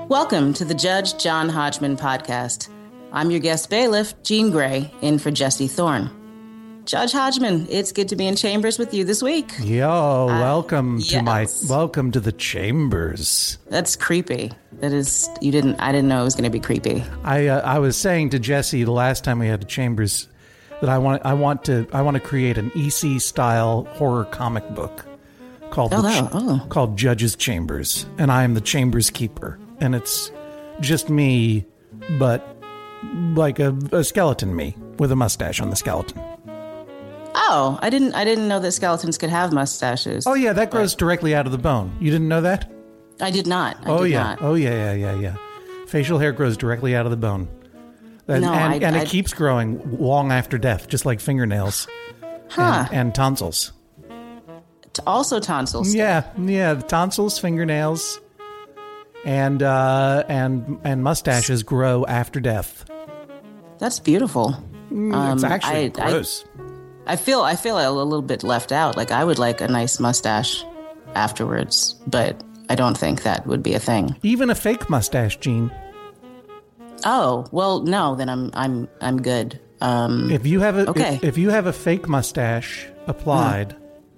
Welcome to the Judge John Hodgman podcast. I'm your guest bailiff, Jean Grey, in for Jesse Thorne. Judge Hodgman, it's good to be in chambers with you this week. Yo, welcome yes. welcome to the chambers. That's creepy. That is, I didn't know it was going to be creepy. I was saying to Jesse the last time we had the chambers that I want to create an EC style horror comic book called called Judge's Chambers, and I am the Chambers Keeper, and it's just me, but like a skeleton me with a mustache on the skeleton. Oh, I didn't know that skeletons could have mustaches. Oh yeah, that grows directly out of the bone. You didn't know that? I did not. Oh yeah. Facial hair grows directly out of the bone. And it keeps growing long after death, just like fingernails. Huh. And tonsils. Also tonsils. Yeah, the tonsils, fingernails, and mustaches grow after death. That's beautiful. It's actually gross. I feel a little bit left out. Like I would like a nice mustache afterwards, but I don't think that would be a thing. Even a fake mustache, Gene. Oh, well, no, then I'm good. If you have a fake mustache applied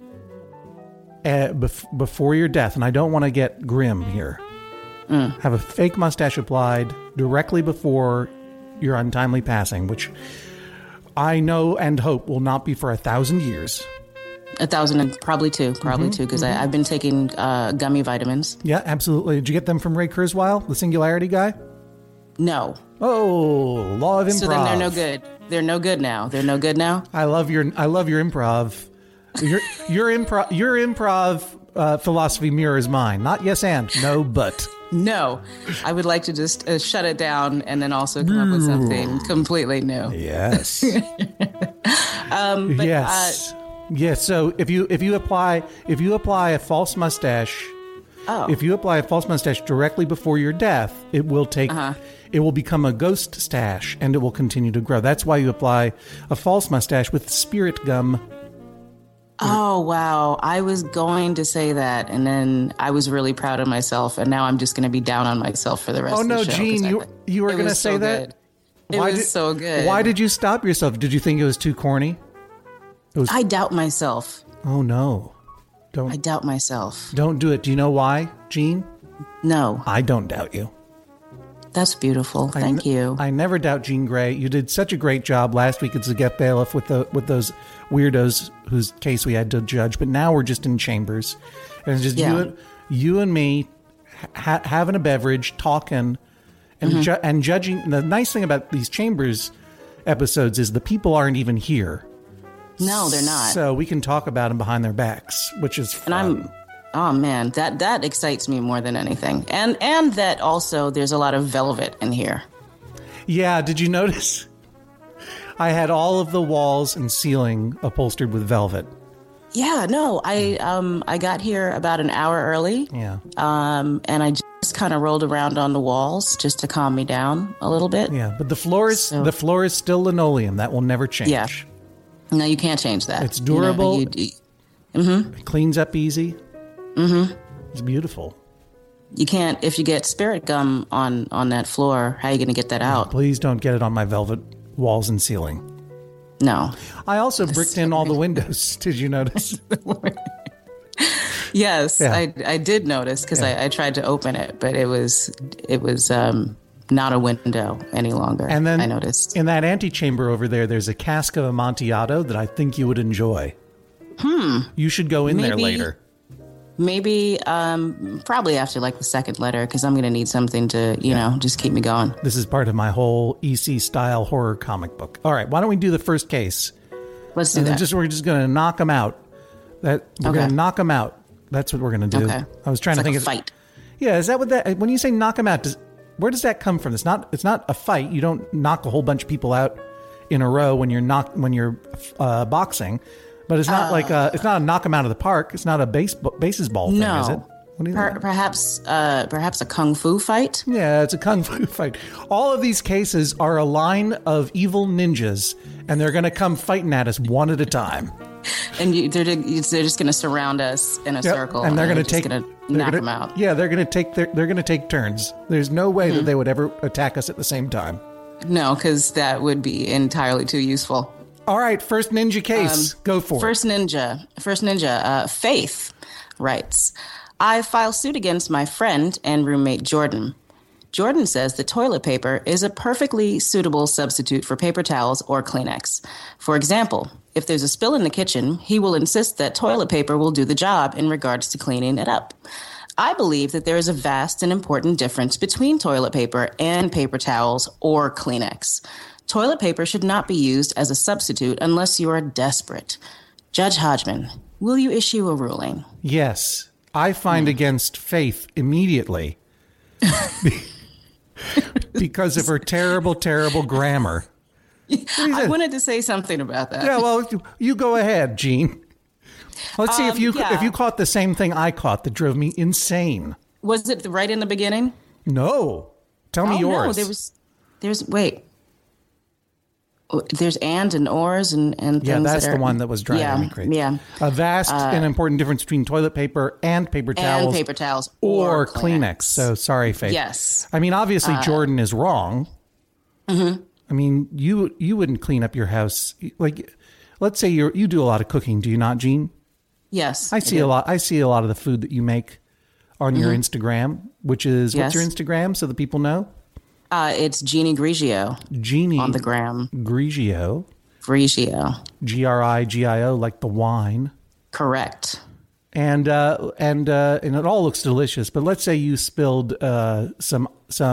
before your death, and I don't want to get grim here, have a fake mustache applied directly before your untimely passing, which I know and hope will not be for 1,000 years. 1,000 and probably two, because I've been taking gummy vitamins. Yeah, absolutely. Did you get them from Ray Kurzweil, the Singularity guy? No. Oh, law of improv. So then they're no good. They're no good now. They're no good now. I love your improv. Your improv philosophy mirrors mine. Not yes and, no but. No, I would like to just shut it down and then also come up with something completely new. Yes. Yes. So if you apply a false mustache, if you apply a false mustache directly before your death, it will it will become a ghost stash and it will continue to grow. That's why you apply a false mustache with spirit gum. Oh, wow. I was going to say that, and then I was really proud of myself, and now I'm just going to be down on myself for the rest of the show. Oh, no, Gene, you were going to say that? It was so good. Why did you stop yourself? Did you think it was too corny? I doubt myself. Oh, no. I doubt myself. Don't do it. Do you know why, Gene? No. I don't doubt you. That's beautiful. Thank you. I never doubt Jean Grey. You did such a great job last week as a guest bailiff with those weirdos whose case we had to judge. But now we're just in chambers, and it's just you and me having a beverage, talking, and judging. The nice thing about these chambers episodes is the people aren't even here. No, they're not. So we can talk about them behind their backs, which is fun. Oh man, that excites me more than anything. And that also there's a lot of velvet in here. Yeah, did you notice? I had all of the walls and ceiling upholstered with velvet. Yeah, no, I got here about an hour early. Yeah. And I just kind of rolled around on the walls just to calm me down a little bit. Yeah, but the floor is still linoleum. That will never change. Yeah. No, you can't change that. It's durable. It cleans up easy. It's beautiful. You can't, if you get spirit gum on that floor, how are you going to get that out? Please don't get it on my velvet walls and ceiling. No. I also bricked in all the windows. Did you notice? Yes, yeah. I did notice because I tried to open it, but it was not a window any longer. And then I noticed in that antechamber over there, there's a cask of Amontillado that I think you would enjoy. You should go in there later. Maybe, probably after like the second letter, because I'm going to need something to, just keep me going. This is part of my whole EC style horror comic book. All right, why don't we do the first case? Let's do that. We're just going to knock them out. We're going to knock them out. That's what we're going to do. Okay. I was trying to think of a fight. Yeah, is that what that? When you say knock them out, where does that come from? It's not a fight. You don't knock a whole bunch of people out in a row when you're boxing. But it's not it's not a knock them out of the park. It's not a bases ball thing, is it? What do you think? Perhaps a kung fu fight? Yeah, it's a kung fu fight. All of these cases are a line of evil ninjas, and they're going to come fighting at us one at a time. And they're just going to surround us in a circle, and they're going to knock them out. Yeah, they're going to take turns. There's no way that they would ever attack us at the same time. No, because that would be entirely too useful. All right, first ninja case. Go for it. First ninja. Faith writes, I file suit against my friend and roommate Jordan. Jordan says that toilet paper is a perfectly suitable substitute for paper towels or Kleenex. For example, if there's a spill in the kitchen, he will insist that toilet paper will do the job in regards to cleaning it up. I believe that there is a vast and important difference between toilet paper and paper towels or Kleenex. Toilet paper should not be used as a substitute unless you are desperate. Judge Hodgman, will you issue a ruling? Yes. I find against Faith immediately because of her terrible, terrible grammar. I wanted to say something about that. Yeah, well, you go ahead, Gene. Let's see if you caught the same thing I caught that drove me insane. Was it right in the beginning? No. Tell me yours. No, there's and ors and things. Yeah, that's the one that was driving me crazy. Yeah. A vast and important difference between toilet paper and paper towels. Or Kleenex. So sorry, Faith. Yes. I mean, obviously Jordan is wrong. Mm-hmm. I mean, you wouldn't clean up your house. Like, let's say you do a lot of cooking, do you not, Gene? Yes. I see a lot of the food that you make on your Instagram, which is, what's your Instagram so the people know? It's Jeannie Grigio. Jeannie on the gram. Grigio. Grigio. Grigio, like the wine. Correct. And it all looks delicious. But let's say you spilled some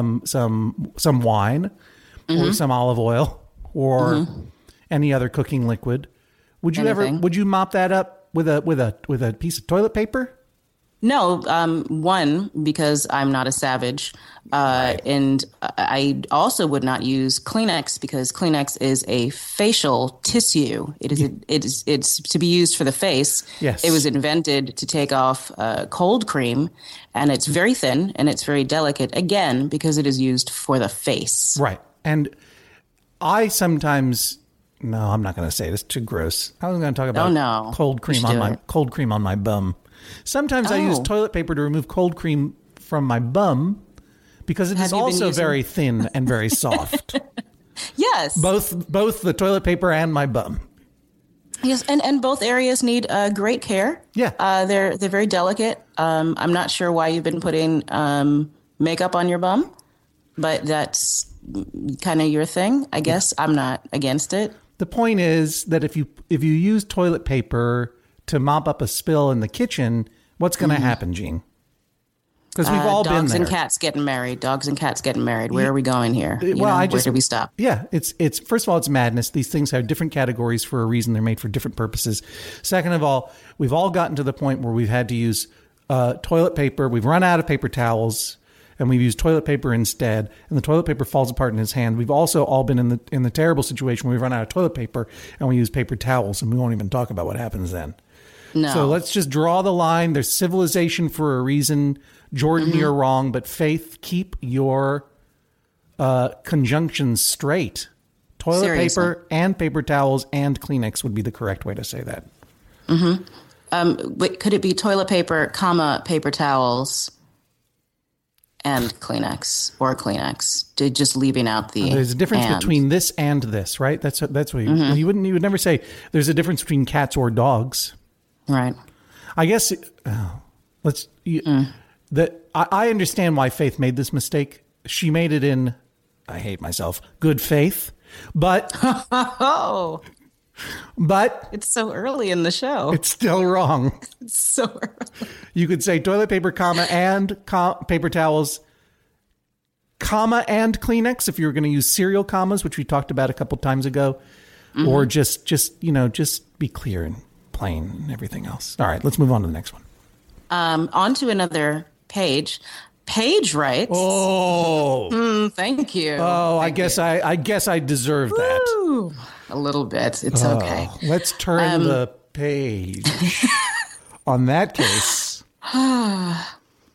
wine or some olive oil or any other cooking liquid. Would you mop that up with a piece of toilet paper? No, one, because I'm not a savage. And I also would not use Kleenex because Kleenex is a facial tissue. It's to be used for the face. Yes. It was invented to take off cold cream, and it's very thin and it's very delicate, again, because it is used for the face. Right. And I sometimes... No, I'm not going to say it. It's too gross. I was going to talk about cold cream on my bum. Sometimes I use toilet paper to remove cold cream from my bum because it is also very thin and very soft. Yes. Both the toilet paper and my bum. Yes, and both areas need great care. Yeah. They're very delicate. I'm not sure why you've been putting makeup on your bum, but that's kind of your thing, I guess. I'm not against it. The point is that if you use toilet paper to mop up a spill in the kitchen, what's going to happen, Gene? Because we've all been there. Dogs and cats getting married. Where are we going here? Where do we stop? Yeah, it's first of all, it's madness. These things have different categories for a reason. They're made for different purposes. Second of all, we've all gotten to the point where we've had to use toilet paper. We've run out of paper towels, and we've used toilet paper instead, and the toilet paper falls apart in his hand. We've also all been in the terrible situation where we run out of toilet paper and we use paper towels, and we won't even talk about what happens then. No. So let's just draw the line. There's civilization for a reason. Jordan, you're wrong, but Faith, keep your conjunctions straight. Toilet paper and paper towels and Kleenex would be the correct way to say that. Wait, could it be toilet paper, paper towels, and Kleenex or Kleenex? Just leaving out the. There's a difference between this and this, right? That's what you would never say. There's a difference between cats or dogs. Right. I guess I understand why Faith made this mistake. She made it in, I hate myself, good faith, but but it's so early in the show. It's still wrong. It's so early. You could say toilet paper, and paper towels, and Kleenex if you were going to use serial commas, which we talked about a couple times ago, or just be clear and plain and everything else. All right, let's move on to the next one. On to another page. Paige writes. Oh, thank you. Oh, I guess I deserve that. Woo. A little bit. It's okay. Let's turn the page. On that case.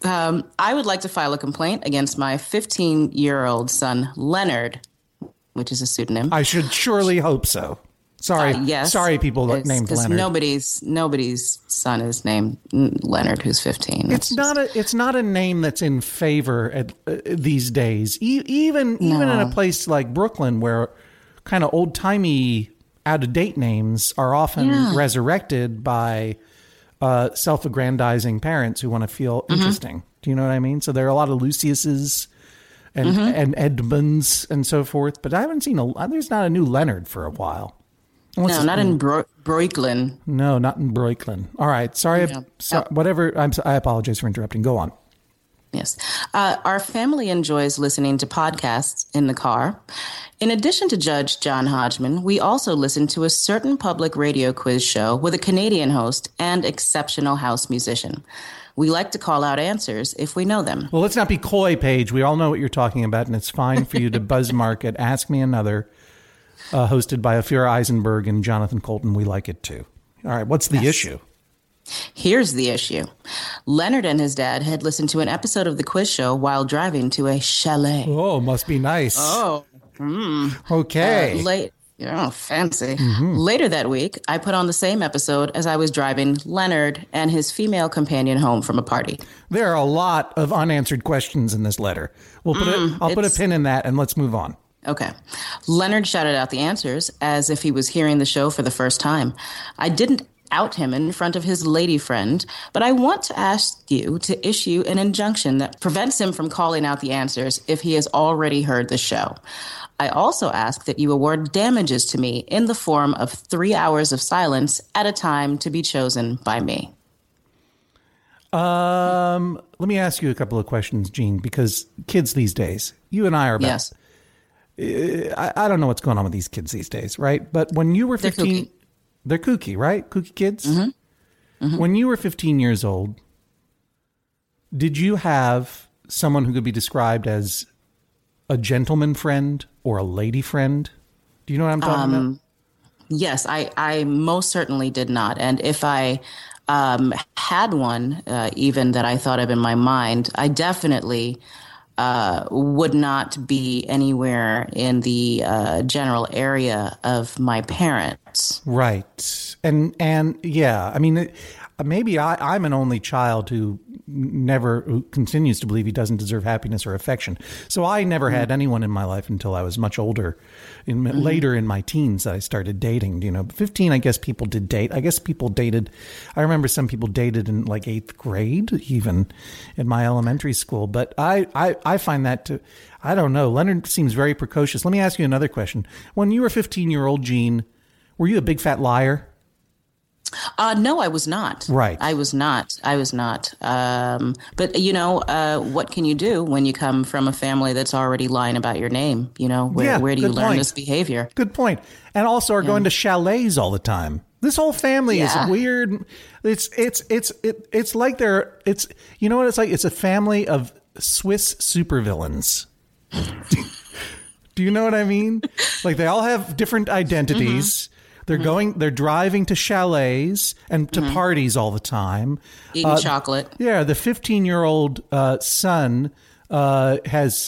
I would like to file a complaint against my 15-year-old son, Leonard, which is a pseudonym. I should surely hope so. Sorry. Yes. Sorry, people named Leonard. Nobody's son is named Leonard who's 15. It's not a name that's in favor these days. Even in a place like Brooklyn, where kind of old-timey, out-of-date names are often resurrected by self-aggrandizing parents who want to feel interesting. Do you know what I mean? So there are a lot of Luciuses and Edmunds and so forth, but I haven't seen there's not a new Leonard for a while. No, not in Brooklyn. No, not in Brooklyn. All right. Sorry. Whatever. I apologize for interrupting. Go on. Yes. Our family enjoys listening to podcasts in the car. In addition to Judge John Hodgman, we also listen to a certain public radio quiz show with a Canadian host and exceptional house musician. We like to call out answers if we know them. Well, let's not be coy, Paige. We all know what you're talking about, and it's fine for you to buzzmark at Ask Me Another, hosted by Ophira Eisenberg and Jonathan Colton. We like it too. All right, what's the issue? Here's the issue. Leonard and his dad had listened to an episode of the quiz show while driving to a chalet. Oh, must be nice. Oh. Okay. Fancy. Later that week, I put on the same episode as I was driving Leonard and his female companion home from a party. There are a lot of unanswered questions in this letter. I'll put a pin in that and let's move on. Okay. Leonard shouted out the answers as if he was hearing the show for the first time. I didn't out him in front of his lady friend, but I want to ask you to issue an injunction that prevents him from calling out the answers if he has already heard the show. I also ask that you award damages to me in the form of 3 hours of silence at a time to be chosen by me. Let me ask you a couple of questions, Jean, because kids these days, you and I are about... Yes. I don't know what's going on with these kids these days, right? But when you were 15... They're kooky, right? Kooky kids? When you were 15 years old, did you have someone who could be described as a gentleman friend or a lady friend? Do you know what I'm talking about? Yes, I most certainly did not. And if I had one, even that I thought of in my mind, I definitely would not be anywhere in the general area of my parents. Right. And yeah, I mean, maybe I'm an only child who continues to believe he doesn't deserve happiness or affection. So I never had anyone in my life until I was much older, later in my teens that I started dating. 15, I guess people did date. I guess people dated. I remember some people dated in like 8th grade, even in my elementary school. But I find that I don't know. Leonard seems very precocious. Let me ask you another question. When you were 15-year-old Jean, were you a big fat liar? No, I was not. Right. I was not. But, what can you do when you come from a family that's already lying about your name? Where do you learn this behavior? Good point. And also are going to chalets all the time. This whole family is weird. It's like you know what it's like? It's a family of Swiss supervillains. Do you know what I mean? Like they all have different identities. They're driving to chalets and to parties all the time. Eating chocolate. Yeah. The 15-year-old son is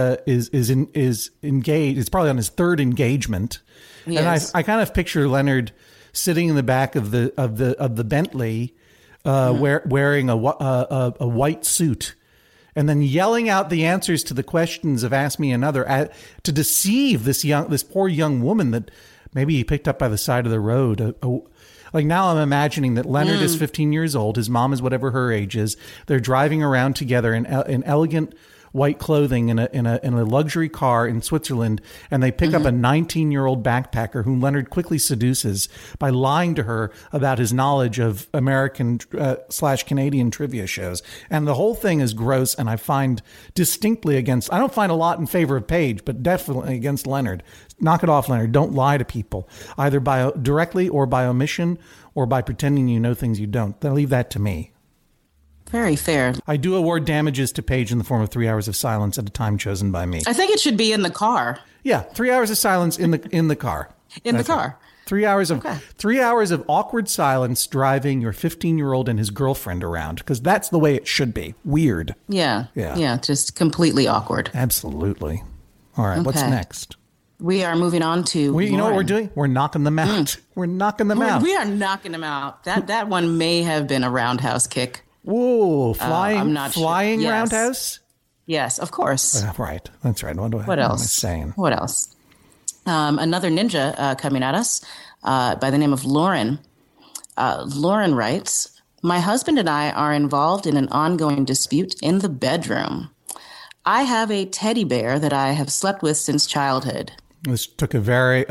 engaged. It's probably on his third engagement. Yes. And I kind of picture Leonard sitting in the back of the Bentley, wearing a white suit, and then yelling out the answers to the questions of Ask Me Another to deceive this poor young woman that maybe he picked up by the side of the road. Like now I'm imagining that Leonard is 15 years old. His mom is whatever her age is. They're driving around together in elegant white clothing in a luxury car in Switzerland, and they pick up a 19-year-old backpacker whom Leonard quickly seduces by lying to her about his knowledge of American / Canadian trivia shows. And the whole thing is gross, and I find distinctly against. I don't find a lot in favor of Paige, but definitely against Leonard. Knock it off, Leonard. Don't lie to people, either directly or by omission or by pretending you know things you don't. Then leave that to me. Very fair. I do award damages to Paige in the form of 3 hours of silence at a time chosen by me. I think it should be in the car. Yeah, 3 hours of silence in the car. In the car. 3 hours of awkward silence driving your 15-year-old and his girlfriend around, because that's the way it should be. Weird. Yeah. Just completely awkward. Absolutely. All right. Okay. What's next? We are moving on to. You know what we're doing? We're knocking them out. We're knocking them out. We are knocking them out. That one may have been a roundhouse kick. Whoa! Flying. I'm not flying sure. Yes. Roundhouse. Yes, of course. Right. That's right. What else? What am I saying? What else? Another ninja coming at us by the name of Lauren. Lauren writes, "My husband and I are involved in an ongoing dispute in the bedroom. I have a teddy bear that I have slept with since childhood." This took a very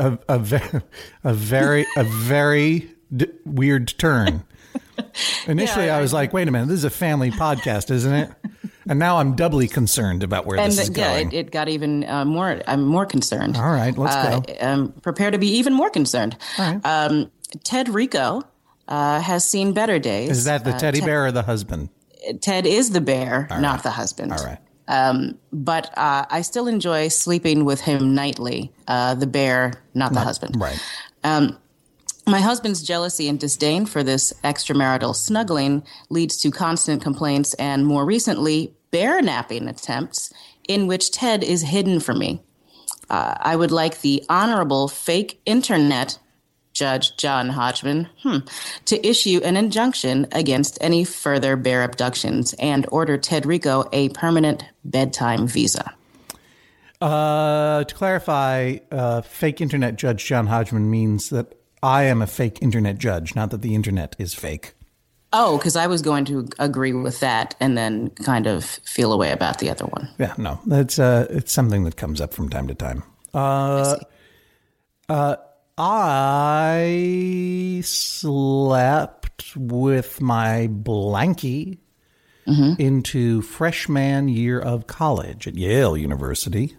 weird turn. Initially, I was like, "Wait a minute, this is a family podcast, isn't it?" And now I'm doubly concerned about where this is going. It got even more. I'm more concerned. All right, let's go. Prepare to be even more concerned. All right. Ted Rico has seen better days. Is that the teddy bear or the husband? Ted is the bear, not the husband. All right. But I still enjoy sleeping with him nightly. The bear, not the husband. Right. My husband's jealousy and disdain for this extramarital snuggling leads to constant complaints and, more recently, bear napping attempts in which Ted is hidden from me. I would like the Honorable Fake Internet Judge John Hodgman to issue an injunction against any further bear abductions and order Ted Rico a permanent bedtime visa. To clarify, Fake Internet Judge John Hodgman means that I am a fake internet judge, not that the internet is fake. Oh, because I was going to agree with that and then kind of feel away about the other one. Yeah, no, that's it's something that comes up from time to time. I slept with my blankie into freshman year of college at Yale University.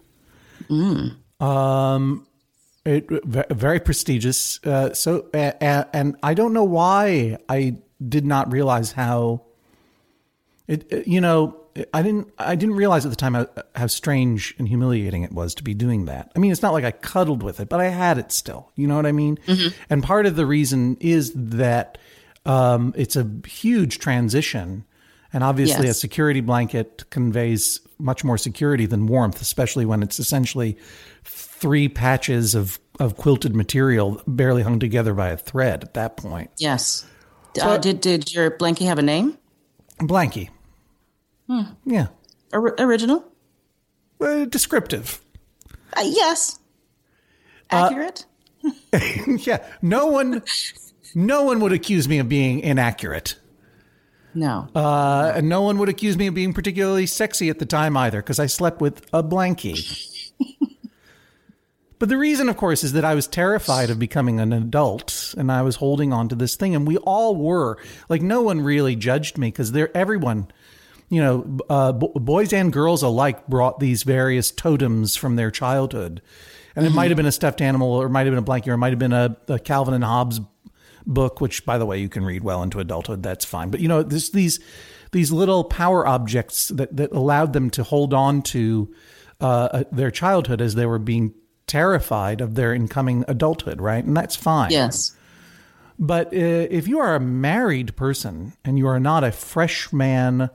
Very prestigious. And I don't know why I did not realize how it. I didn't realize at the time how strange and humiliating it was to be doing that. I mean, it's not like I cuddled with it, but I had it still. You know what I mean? Mm-hmm. And part of the reason is that it's a huge transition. And obviously a security blanket conveys much more security than warmth, especially when it's essentially 3 patches of quilted material barely hung together by a thread at that point. Yes. So, did your blankie have a name? Blankie. Yeah. Original? Descriptive. Yes. Accurate? Yeah. No one would accuse me of being inaccurate. No. And no one would accuse me of being particularly sexy at the time either, because I slept with a blankie. But the reason, of course, is that I was terrified of becoming an adult, and I was holding on to this thing, and we all were. Like, no one really judged me, because everyone, boys and girls alike brought these various totems from their childhood. And it might have been a stuffed animal, or it might have been a blanket, or it might have been a Calvin and Hobbes book, which, by the way, you can read well into adulthood. That's fine. But, there's these little power objects that allowed them to hold on to their childhood as they were being terrified of their incoming adulthood, right? And that's fine. Yes. But if you are a married person and you are not a freshman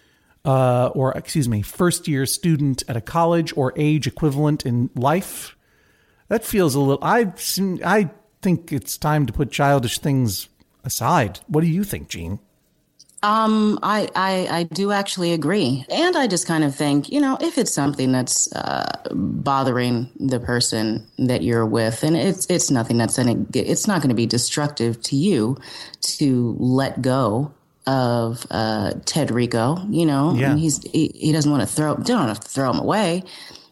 first year student at a college or age equivalent in life, that feels a little, I think it's time to put childish things aside. What do you think, Jean? I do actually agree. And I just kind of think, if it's something that's bothering the person that you're with, and it's nothing it's not going to be destructive to you to let go of Ted Rico, Yeah. he doesn't want to don't have to throw him away.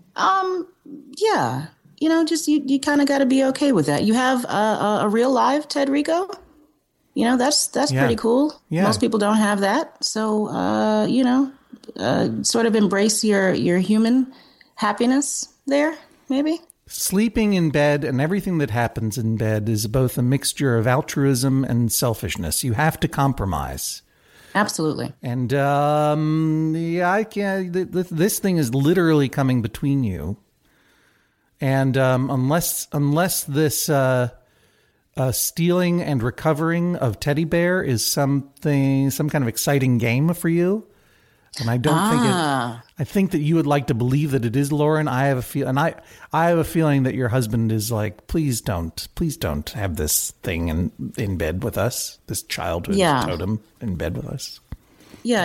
Yeah. Just you kind of got to be okay with that. You have a real live Ted Rico. That's pretty cool. Yeah. Most people don't have that. So, sort of embrace your human happiness there, maybe. Sleeping in bed and everything that happens in bed is both a mixture of altruism and selfishness. You have to compromise. Absolutely. And I can't. This thing is literally coming between you. And unless this stealing and recovering of teddy bear is some kind of exciting game for you. And I don't think I think that you would like to believe that it is, Lauren. I have a feeling that your husband is like, please don't have this thing in bed with us, this childhood totem in bed with us. Yeah,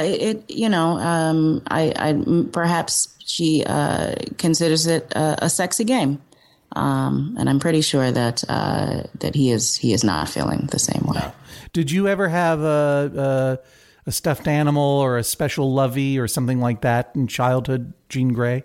I perhaps she considers it a sexy game, and I'm pretty sure that he is not feeling the same way. No. Did you ever have a stuffed animal or a special lovey or something like that in childhood, Jean Grey?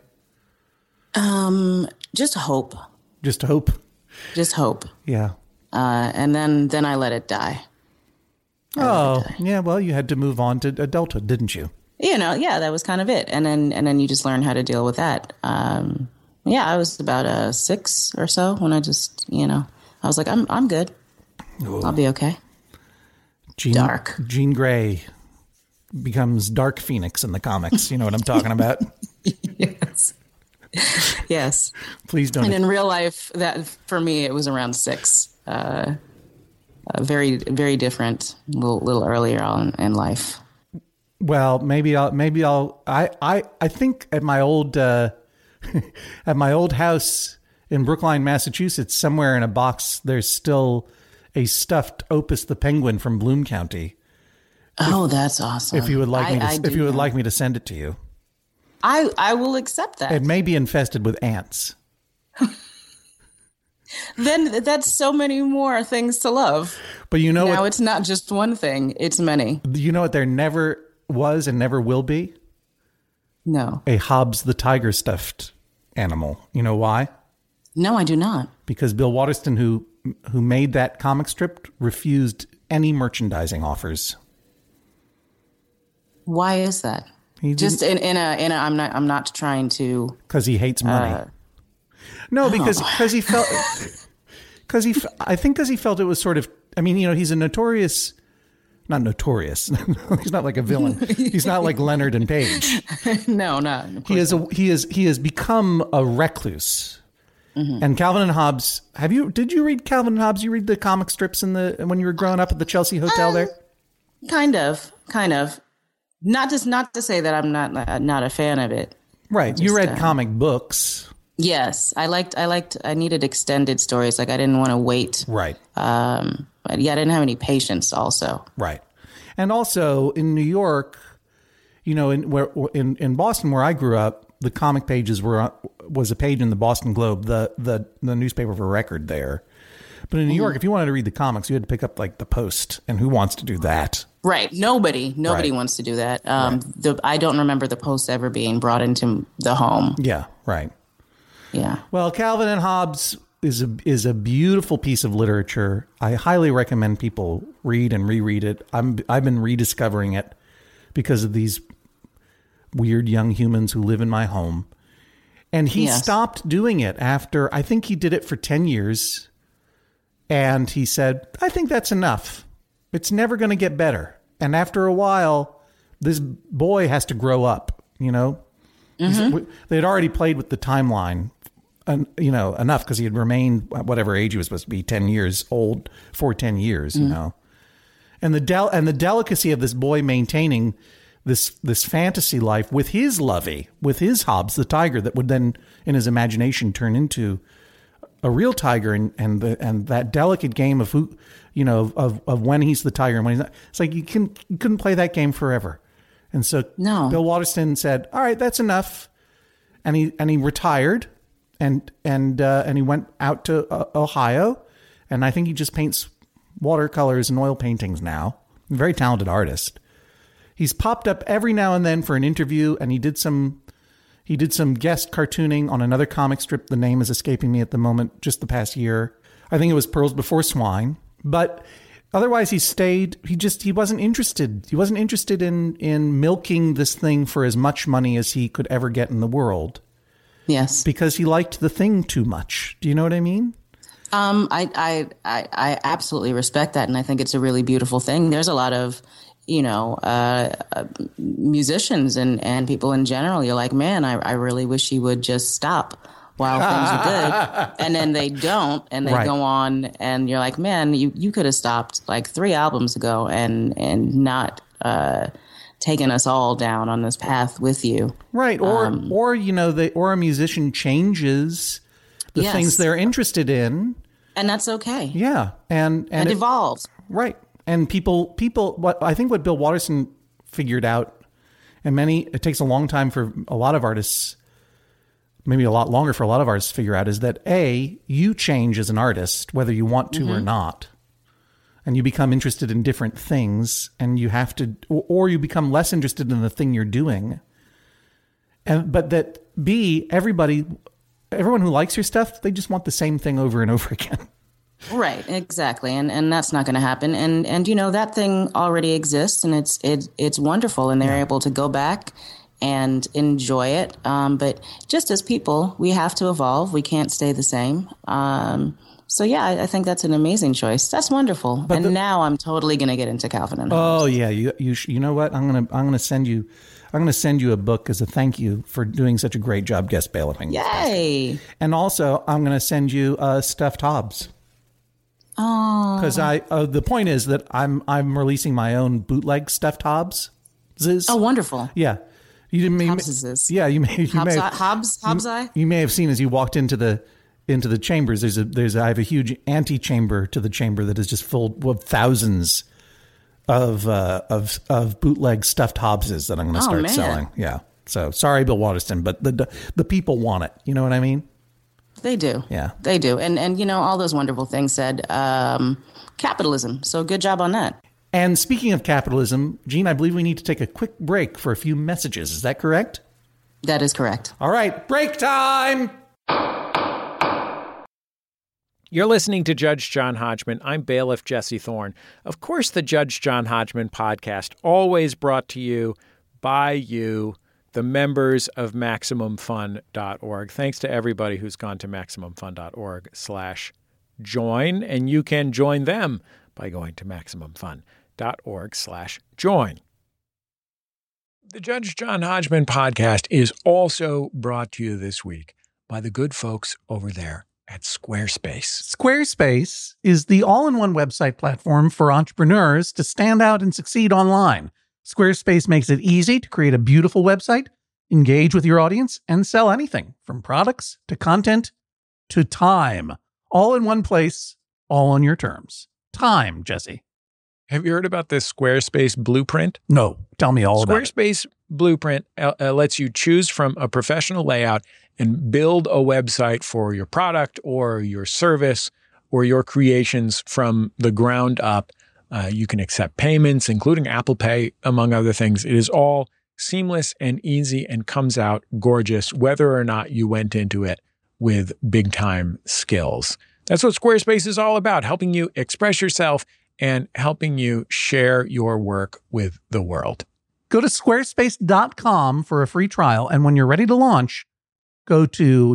Just hope. Just hope. Just hope. Yeah. And then I let it die. Yeah. Well, you had to move on to adulthood, didn't you? That was kind of it. And then you just learn how to deal with that. I was about 6 or so when I just, I was like, I'm good. Ooh. I'll be okay. Jean Grey becomes Dark Phoenix in the comics. You know what I'm talking about? Yes. Please don't. And in real life, that for me, it was around 6. Very, very different, a little earlier on in life. Well, I think at my old at my old house in Brookline, Massachusetts, somewhere in a box, there's still a stuffed Opus the Penguin from Bloom County. Oh, that's awesome! If you would like me to send it to you, I will accept that. It may be infested with ants. Then that's so many more things to love. But now it's not just one thing; it's many. You know what there never was and never will be? No. A Hobbs the Tiger stuffed animal. You know why? No, I do not. Because Bill Waterston, who made that comic strip, refused any merchandising offers. Why is that? Just in a I'm not trying to. Because he hates money. No, because he felt because he felt it was sort of. I mean, he's not notorious. He's not like a villain. He's not like Leonard and Page. No, not. He has become a recluse. Mm-hmm. And Calvin and Hobbes. Did you read Calvin and Hobbes? You read the comic strips when you were growing up at the Chelsea Hotel there? Kind of. Not to say that I'm not a fan of it. Right. You read comic books. Yes, I needed extended stories. Like I didn't want to wait. Right. But yeah, I didn't have any patience also. Right. And also in New York, in Boston where I grew up, the comic pages was a page in the Boston Globe, the newspaper for record there. But in New York, if you wanted to read the comics, you had to pick up like the Post, and who wants to do that? Right. Nobody wants to do that. Right. I don't remember the Post ever being brought into the home. Yeah. Right. Yeah. Well, Calvin and Hobbes is a beautiful piece of literature. I highly recommend people read and reread it. I've been rediscovering it because of these weird young humans who live in my home. And he stopped doing it after, I think he did it for 10 years. And he said, I think that's enough. It's never going to get better. And after a while, this boy has to grow up, Mm-hmm. They'd already played with the timeline, enough because he had remained whatever age he was supposed to be, 10 years old for 10 years, And the delicacy of this boy maintaining this fantasy life with his lovey, with his Hobbs the tiger that would then in his imagination turn into a real tiger, and that delicate game of who, of when he's the tiger and when he's not. It's like you couldn't play that game forever. And so Bill Waterston said, all right, that's enough. And he retired and he went out to Ohio. And I think he just paints watercolors and oil paintings now. A very talented artist. He's popped up every now and then for an interview, and he did some guest cartooning on another comic strip. The name is escaping me at the moment, just the past year. I think it was Pearls Before Swine. But otherwise, he wasn't interested. He wasn't interested in milking this thing for as much money as he could ever get in the world. Yes. Because he liked the thing too much. Do you know what I mean? I absolutely respect that. And I think it's a really beautiful thing. There's a lot of, musicians and people in general. You're like, man, I really wish he would just stop while things are good, and then they don't, and they go on, and you're like, man, you could have stopped like 3 albums ago and not taken us all down on this path with you. Right. Or a musician changes the things they're interested in. And that's okay. Yeah. And it evolves. Right. And people, I think what Bill Watterson figured out, and it takes a long time for a lot of artists, maybe a lot longer for a lot of artists to figure out, is that you change as an artist, whether you want to or not. And you become interested in different things, and you have to, or you become less interested in the thing you're doing. But that everyone who likes your stuff, they just want the same thing over and over again. Right, exactly. And that's not going to happen. And that thing already exists, and it's wonderful, and they're able to go back and enjoy it. But just as people, we have to evolve. We can't stay the same. So yeah, I think that's an amazing choice. That's wonderful. But now I'm totally going to get into Calvin and Hobbes. Oh yeah, you know what? I'm gonna send you a book as a thank you for doing such a great job guest bailiffing. Yay! And also, I'm going to send you stuffed Hobbes. Oh, because the point is that I'm releasing my own bootleg stuffed Hobbes. Oh, wonderful! Yeah, you may. Hobbes. Yeah, you may. Hobbes. You may have seen as you walked into the chambers. I have a huge antechamber to the chamber that is just full of thousands of bootleg stuffed Hobbeses that I'm going to start selling. Yeah. So sorry, Bill Watterson, but the people want it. You know what I mean? They do. Yeah, they do. And all those wonderful things said. Capitalism. So good job on that. And speaking of capitalism, Gene, I believe we need to take a quick break for a few messages. Is that correct? That is correct. All right, break time. You're listening to Judge John Hodgman. I'm bailiff Jesse Thorne. Of course, the Judge John Hodgman podcast, always brought to you by you, the members of MaximumFun.org. Thanks to everybody who's gone to MaximumFun.org/join, and you can join them by going to MaximumFun.org/join. The Judge John Hodgman podcast is also brought to you this week by the good folks over there at Squarespace. Squarespace is the all-in-one website platform for entrepreneurs to stand out and succeed online. Squarespace makes it easy to create a beautiful website, engage with your audience, and sell anything from products to content to time. All in one place, all on your terms. Time, Jesse. Have you heard about this Squarespace blueprint? No. Tell me all about it. Squarespace blueprint lets you choose from a professional layout and build a website for your product or your service or your creations from the ground up. You can accept payments, including Apple Pay, among other things. It is all seamless and easy and comes out gorgeous, whether or not you went into it with big time skills. That's what Squarespace is all about, helping you express yourself and helping you share your work with the world. Go to squarespace.com for a free trial. And when you're ready to launch, go to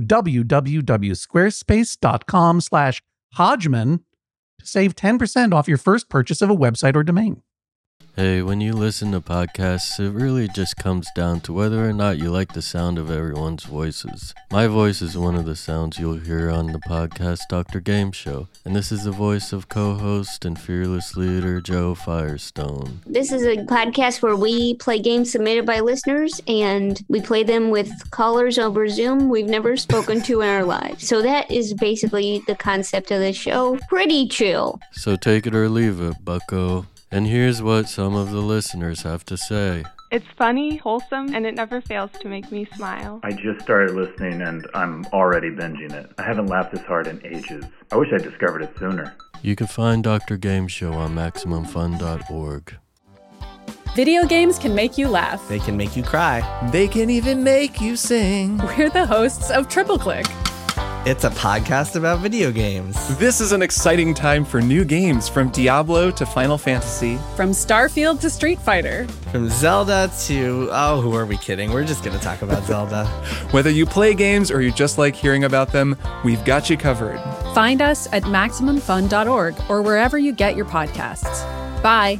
www.squarespace.com/Hodgman to save 10% off your first purchase of a website or domain. Hey, when you listen to podcasts, it really just comes down to whether or not you like the sound of everyone's voices. My voice is one of the sounds you'll hear on the podcast Dr. Game Show, and this is the voice of co-host and fearless leader Joe Firestone. This is a podcast where we play games submitted by listeners, and we play them with callers over Zoom we've never spoken to in our lives. So that is basically the concept of the show. Pretty chill. So take it or leave it, bucko. And here's what some of the listeners have to say. It's funny, wholesome, and it never fails to make me smile. I just started listening and I'm already binging it. I haven't laughed this hard in ages. I wish I discovered it sooner. You can find Dr. Game Show on MaximumFun.org. Video games can make you laugh. They can make you cry. They can even make you sing. We're the hosts of Triple Click. It's a podcast about video games. This is an exciting time for new games, from Diablo to Final Fantasy. From Starfield to Street Fighter. From Zelda to... oh, who are we kidding? We're just going to talk about Zelda. Whether you play games or you just like hearing about them, we've got you covered. Find us at MaximumFun.org or wherever you get your podcasts. Bye.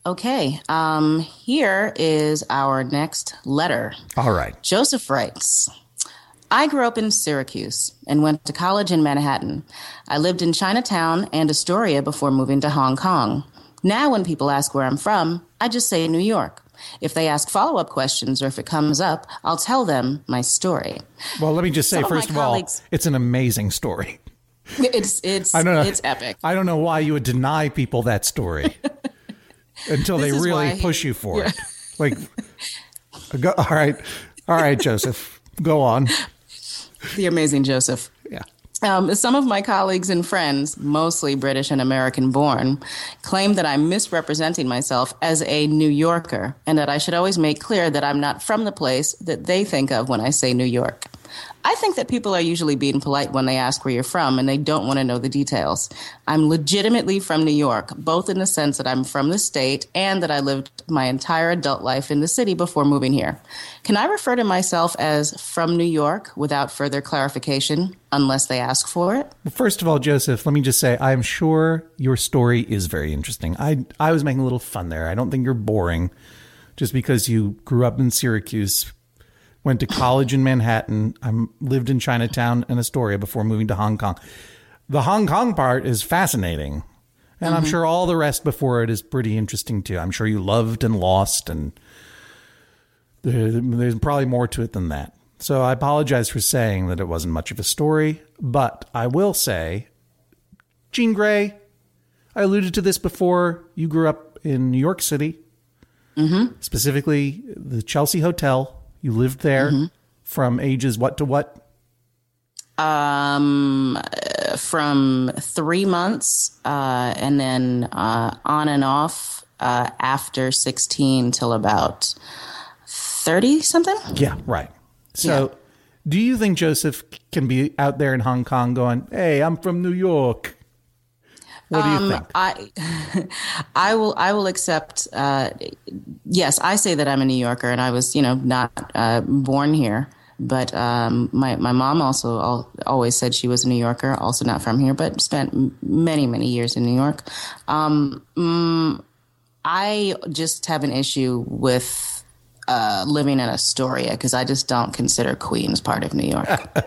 Okay. Here is our next letter. All right. Joseph writes, I grew up in Syracuse and went to college in Manhattan. I lived in Chinatown and Astoria before moving to Hong Kong. Now when people ask where I'm from, I just say New York. If they ask follow-up questions or if it comes up, I'll tell them my story. Well, let me just say, first of all, it's an amazing story. It's epic. I don't know why you would deny people that story until they really push you for it. Like, all right, Joseph, go on. The amazing Joseph. Yeah. Some of my colleagues and friends, mostly British and American born, claim that I'm misrepresenting myself as a New Yorker and that I should always make clear that I'm not from the place that they think of when I say New York. I think that people are usually being polite when they ask where you're from and they don't want to know the details. I'm legitimately from New York, both in the sense that I'm from the state and that I lived my entire adult life in the city before moving here. Can I refer to myself as from New York without further clarification, unless they ask for it? Well, first of all, Joseph, let me just say, I'm sure your story is very interesting. I was making a little fun there. I don't think you're boring just because you grew up in Syracuse, went to college in Manhattan. I lived in Chinatown and Astoria before moving to Hong Kong. The Hong Kong part is fascinating. And I'm sure all the rest before it is pretty interesting, too. I'm sure you loved and lost, and there's probably more to it than that. So I apologize for saying that it wasn't much of a story. But I will say, Jean Grey, I alluded to this before. You grew up in New York City, specifically the Chelsea Hotel. You lived there from ages what to what? From 3 months and then on and off after 16 till about 30 something. Yeah, right. So do you think Joseph can be out there in Hong Kong going, hey, I'm from New York? What do you think? I will accept. Yes, I say that I'm a New Yorker, and I was, not born here. But my mom also always said she was a New Yorker, also not from here, but spent many, many years in New York. I just have an issue with living in Astoria because I just don't consider Queens part of New York.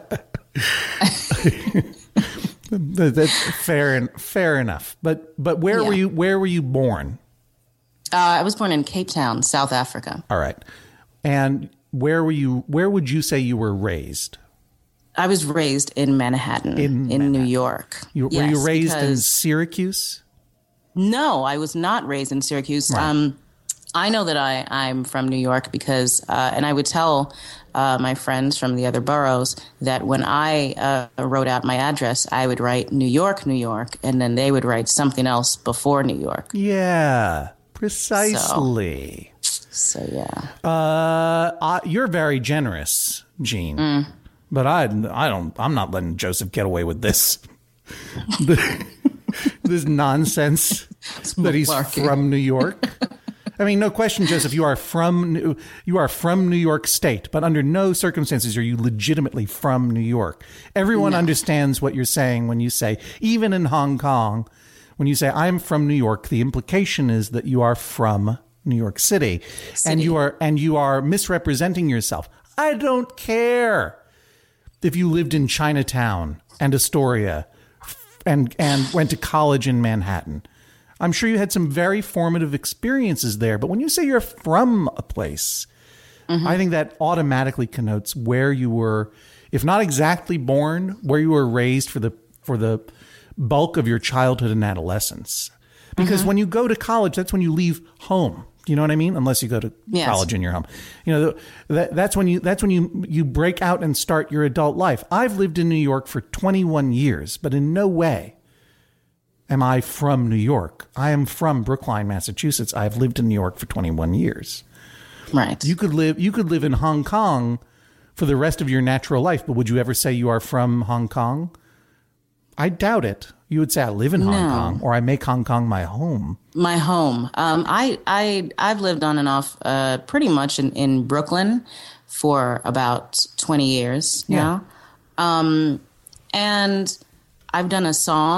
That's fair enough. But where were you born? I was born in Cape Town, South Africa. All right. And where would you say you were raised? I was raised in Manhattan, in New York. Were you raised in Syracuse? No, I was not raised in Syracuse. Right. I know that I'm from New York because, and I would tell my friends from the other boroughs that when I wrote out my address, I would write New York, New York, and then they would write something else before New York. Yeah, precisely. So yeah. You're very generous, Jean. But I'm not letting Joseph get away with this. This nonsense that he's from New York. I mean, no question, Joseph, you are from New York State, but under no circumstances are you legitimately from New York. Everyone understands what you're saying when you say, even in Hong Kong, when you say I'm from New York, the implication is that you are from New York City. And you are misrepresenting yourself. I don't care if you lived in Chinatown and Astoria and went to college in Manhattan. I'm sure you had some very formative experiences there. But when you say you're from a place, I think that automatically connotes where you were, if not exactly born, where you were raised for the bulk of your childhood and adolescence. Because when you go to college, that's when you leave home. You know what I mean? Unless you go to college in your home. That's when you break out and start your adult life. I've lived in New York for 21 years, but in no way am I from New York. I am from Brookline, Massachusetts. I've lived in New York for 21 years. Right. You could live in Hong Kong for the rest of your natural life, but would you ever say you are from Hong Kong? I doubt it. You would say I live in Hong Kong, or I make Hong Kong my home. My home. I've lived on and off pretty much in Brooklyn for about 20 years now. And I've done a song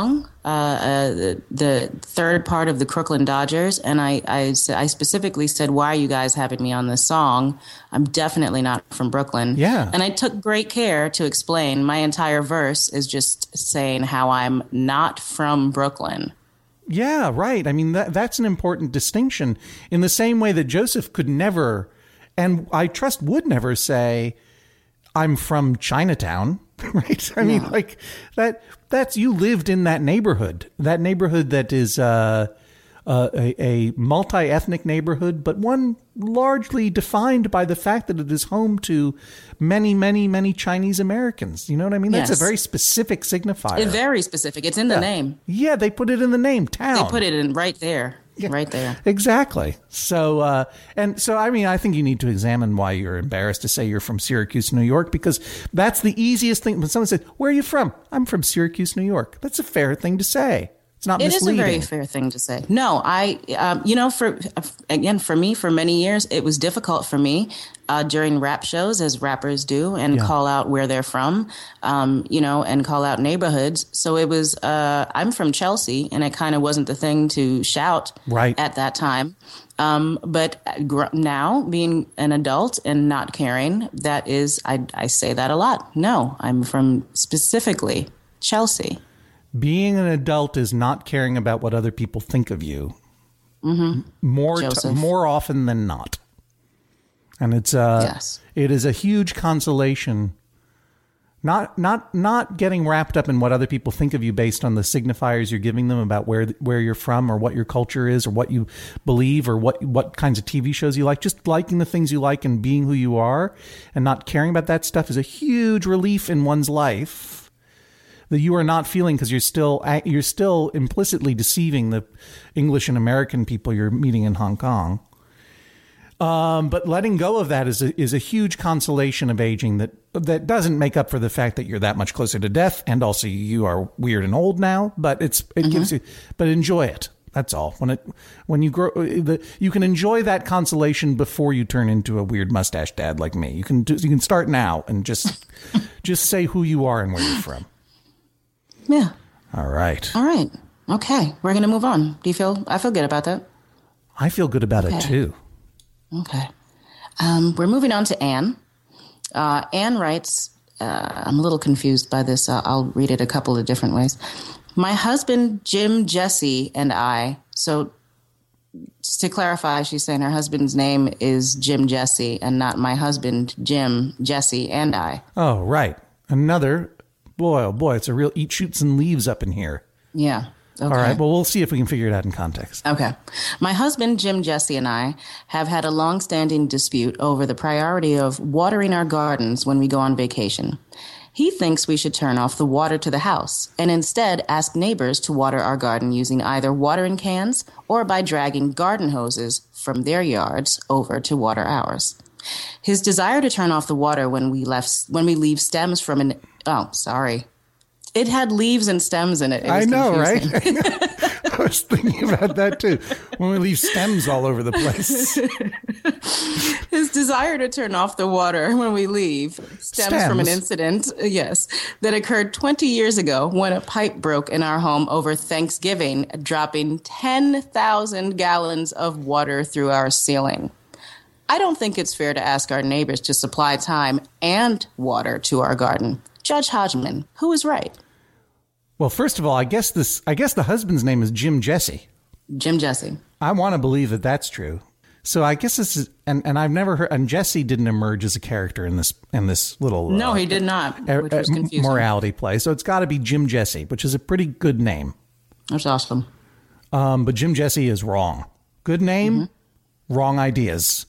the third part of the Crooklyn Dodgers, and I specifically said, why are you guys having me on this song? I'm definitely not from Brooklyn. Yeah. And I took great care to explain my entire verse is just saying how I'm not from Brooklyn. Yeah, right. I mean, that's an important distinction in the same way that Joseph could never, and I trust would never say, I'm from Chinatown, right? I mean, like that's you lived in that neighborhood that is a multi-ethnic neighborhood, but one largely defined by the fact that it is home to many, many, many Chinese Americans. You know what I mean? That's a very specific signifier. It's very specific. It's in the name. Yeah, they put it in the name, town. They put it in right there. Yeah, right there. Exactly. So, I mean, I think you need to examine why you're embarrassed to say you're from Syracuse, New York, because that's the easiest thing. When someone says, where are you from? I'm from Syracuse, New York. That's a fair thing to say. It's not misleading. It is a very fair thing to say. No, for me, for many years, it was difficult for me during rap shows, as rappers do, and call out where they're from, and call out neighborhoods. So it was, I'm from Chelsea, and it kind of wasn't the thing to shout at that time. But now, being an adult and not caring, that is, I say that a lot. No, I'm from specifically Chelsea. Being an adult is not caring about what other people think of you. Mm-hmm. More often than not. And it's it is a huge consolation. Not getting wrapped up in what other people think of you based on the signifiers you're giving them about where you're from or what your culture is or what you believe or what kinds of TV shows you like. Just liking the things you like and being who you are and not caring about that stuff is a huge relief in one's life that you are not feeling because you're still implicitly deceiving the English and American people you're meeting in Hong Kong. But letting go of that is a huge consolation of aging that doesn't make up for the fact that you're that much closer to death, and also you are weird and old now. But it gives you, but enjoy it. That's all. When you grow, you can enjoy that consolation before you turn into a weird mustache dad like me. You can start now and just say who you are and where you're from. Yeah. All right. Okay. We're going to move on. I feel good about that. I feel good about it too. Okay. We're moving on to Anne. Anne writes, I'm a little confused by this. I'll read it a couple of different ways. My husband, Jim Jesse, and I. So to clarify, she's saying her husband's name is Jim Jesse and not my husband, Jim Jesse, and I. Oh, right. Another. Boy, oh boy, it's a real eat, shoots, and leaves up in here. Yeah. Okay. All right. Well, we'll see if we can figure it out in context. Okay. My husband, Jim Jesse, and I have had a long-standing dispute over the priority of watering our gardens when we go on vacation. He thinks we should turn off the water to the house and instead ask neighbors to water our garden using either watering cans or by dragging garden hoses from their yards over to water ours. His desire to turn off the water when we leave stems from an... Oh, sorry. It had leaves and stems in it. I know, confusing. Right? I was thinking about that too. When we leave stems all over the place. His desire to turn off the water when we leave stems from an incident, that occurred 20 years ago when a pipe broke in our home over Thanksgiving, dropping 10,000 gallons of water through our ceiling. I don't think it's fair to ask our neighbors to supply time and water to our garden. Judge Hodgman, who is right? Well, first of all, I guess the husband's name is Jim Jesse. Jim Jesse. I want to believe that that's true. So I guess this is, and I've never heard, and Jesse didn't emerge as a character in this little. No, he did not. Which was confusing. Morality play. So it's got to be Jim Jesse, which is a pretty good name. That's awesome. But Jim Jesse is wrong. Good name, wrong ideas.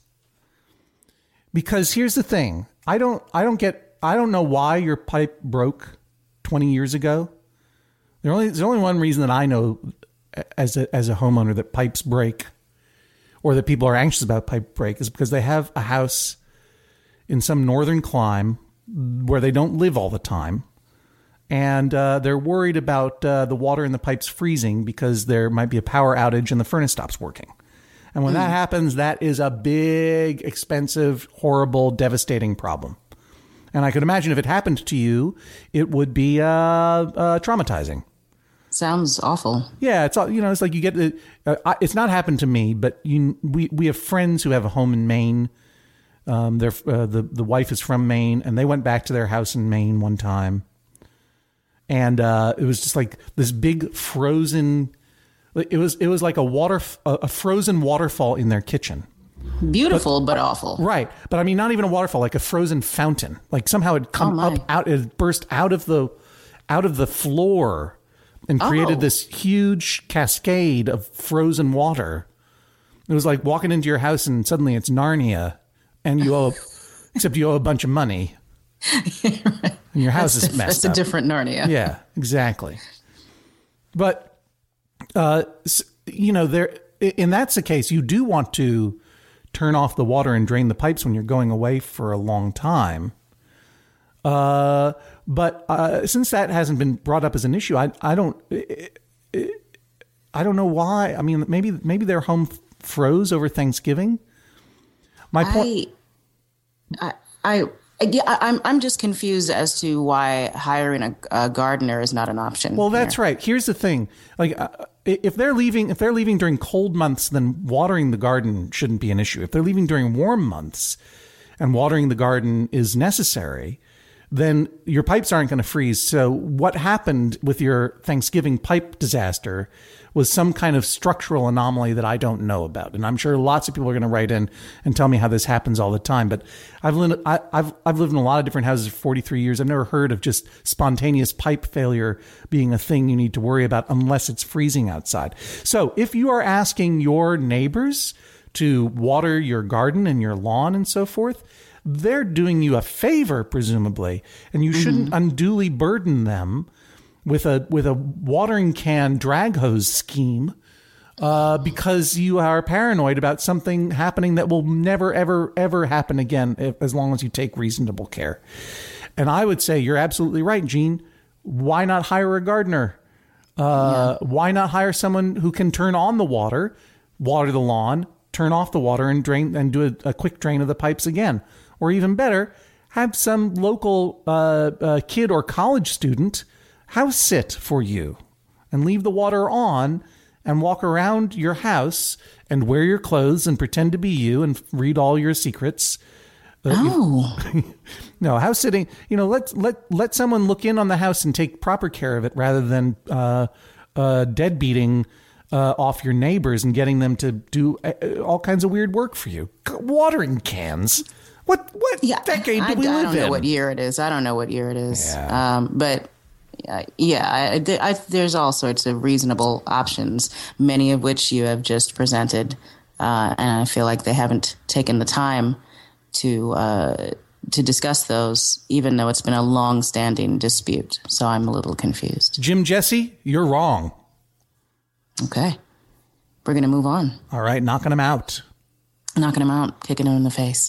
Because here's the thing. I don't know why your pipe broke 20 years ago. There's only one reason that I know as a homeowner that pipes break or that people are anxious about pipe break is because they have a house in some northern clime where they don't live all the time. And they're worried about the water in the pipes freezing because there might be a power outage and the furnace stops working. And when that happens, that is a big, expensive, horrible, devastating problem. And I could imagine if it happened to you, it would be traumatizing. Sounds awful. Yeah, it's all, it's like you get it's not happened to me, but we have friends who have a home in Maine. The wife is from Maine, and they went back to their house in Maine one time, and it was just like this big frozen. It was like a frozen waterfall in their kitchen. Beautiful, but awful. Right, but I mean, not even a waterfall, like a frozen fountain. Like somehow it it burst out of the floor and created this huge cascade of frozen water. It was like walking into your house and suddenly it's Narnia. And except you owe a bunch of money. Right. And your house is messed up. That's a different Narnia. Yeah, exactly. But, there, and that's the case. You do want to turn off the water and drain the pipes when you're going away for a long time. But since that hasn't been brought up as an issue, I don't know why. I mean, maybe their home froze over Thanksgiving. My point. I'm just confused as to why hiring a gardener is not an option. Well, that's right. Here's the thing: like, if they're leaving during cold months, then watering the garden shouldn't be an issue. If they're leaving during warm months, and watering the garden is necessary, then your pipes aren't going to freeze. So what happened with your Thanksgiving pipe disaster was some kind of structural anomaly that I don't know about. And I'm sure lots of people are going to write in and tell me how this happens all the time. But I've lived in a lot of different houses for 43 years. I've never heard of just spontaneous pipe failure being a thing you need to worry about unless it's freezing outside. So if you are asking your neighbors to water your garden and your lawn and so forth, they're doing you a favor, presumably, and you shouldn't unduly burden them with a watering can drag hose scheme because you are paranoid about something happening that will never, ever, ever happen again as long as you take reasonable care. And I would say you're absolutely right, Gene. Why not hire a gardener? Why not hire someone who can turn on the water the lawn, turn off the water, and drain and do a quick drain of the pipes again? Or even better, have some local kid or college student house sit for you and leave the water on and walk around your house and wear your clothes and pretend to be you and read all your secrets. No, house sitting, let someone look in on the house and take proper care of it rather than deadbeating off your neighbors and getting them to do all kinds of weird work for you. Watering cans. What decade do we live in? I don't know what year it is. Yeah. But there's all sorts of reasonable options, many of which you have just presented. And I feel like they haven't taken the time to discuss those, even though it's been a long-standing dispute. So I'm a little confused. Jim Jesse, you're wrong. Okay. We're going to move on. All right. Knocking them out. Knocking him out, kicking him in the face.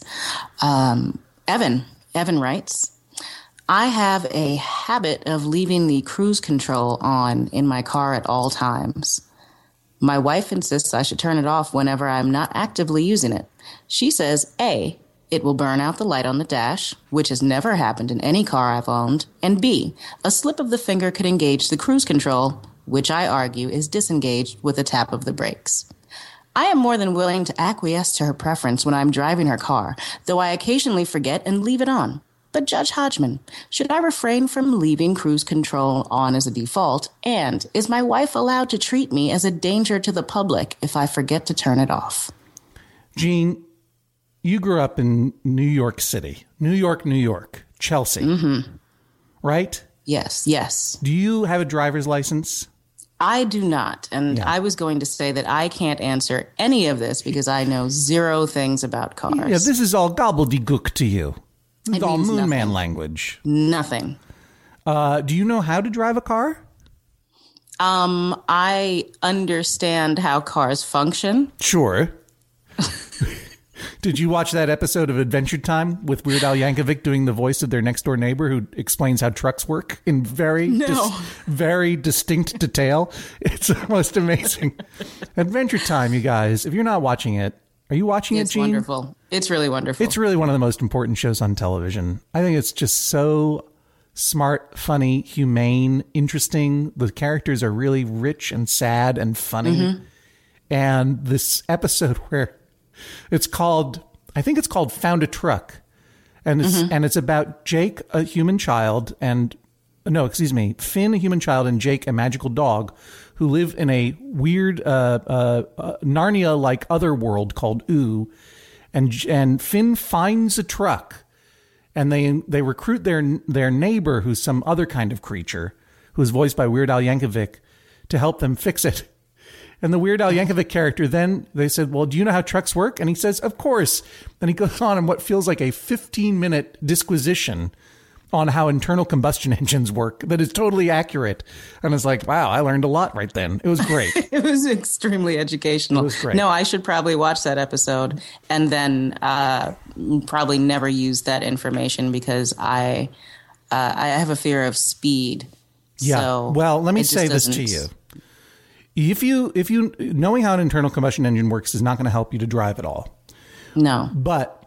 Evan writes, I have a habit of leaving the cruise control on in my car at all times. My wife insists I should turn it off whenever I'm not actively using it. She says, A, it will burn out the light on the dash, which has never happened in any car I've owned, and B, a slip of the finger could engage the cruise control, which I argue is disengaged with a tap of the brakes. I am more than willing to acquiesce to her preference when I'm driving her car, though I occasionally forget and leave it on. But Judge Hodgman, should I refrain from leaving cruise control on as a default? And is my wife allowed to treat me as a danger to the public if I forget to turn it off? Gene, you grew up in New York City. New York. Chelsea. Right? Yes. Do you have a driver's license? I do not. And I was going to say that I can't answer any of this because I know zero things about cars. Yeah, this is all gobbledygook to you. It's all Moon nothing. Man language. Nothing. Do you know how to drive a car? I understand how cars function. Sure. Did you watch that episode of Adventure Time with Weird Al Yankovic doing the voice of their next door neighbor who explains how trucks work in very distinct detail? It's almost amazing. Adventure Time, you guys. If you're not watching it, are you watching it, Gene? It's wonderful. It's really wonderful. It's really one of the most important shows on television. I think it's just so smart, funny, humane, interesting. The characters are really rich and sad and funny. Mm-hmm. And this episode where it's called, I think it's called Found a Truck. And it's about Jake, a human child, Finn, a human child, and Jake, a magical dog, who live in a weird Narnia-like other world called Ooh. And Finn finds a truck, and they recruit their neighbor, who's some other kind of creature, who is voiced by Weird Al Yankovic, to help them fix it. And the Weird Al Yankovic character, then they said, well, do you know how trucks work? And he says, of course. And he goes on in what feels like a 15-minute disquisition on how internal combustion engines work that is totally accurate. And it's like, wow, I learned a lot right then. It was great. It was extremely educational. It was great. No, I should probably watch that episode and then probably never use that information because I have a fear of speed. Yeah. So well, let me say this to you. If you knowing how an internal combustion engine works is not going to help you to drive at all. No. But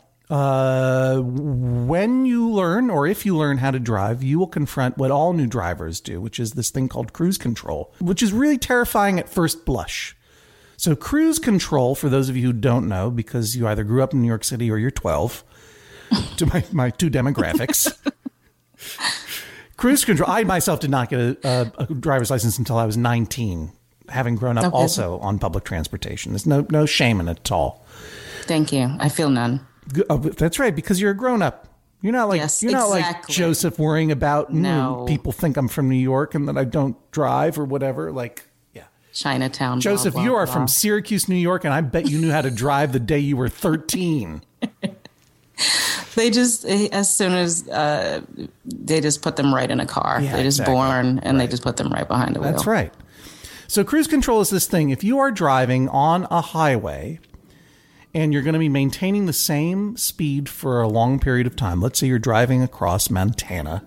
when you learn, or if you learn how to drive, you will confront what all new drivers do, which is this thing called cruise control, which is really terrifying at first blush. So cruise control, for those of you who don't know, because you either grew up in New York City or you're 12, to my two demographics. Cruise control. I myself did not get a driver's license until I was 19. Having grown up also on public transportation. There's no shame in it at all. Thank you. I feel none. That's right, because you're a grown up. You're not like not like Joseph worrying about people think I'm from New York and that I don't drive or whatever. Like, yeah. Chinatown. Joseph, blah, you blah, are blah. from Syracuse, New York, and I bet you knew how to drive the day you were 13. They just, as soon as they just put them right in a car. Yeah, they're just born and they just put them right behind the wheel. That's right. So cruise control is this thing. If you are driving on a highway and you're going to be maintaining the same speed for a long period of time, let's say you're driving across Montana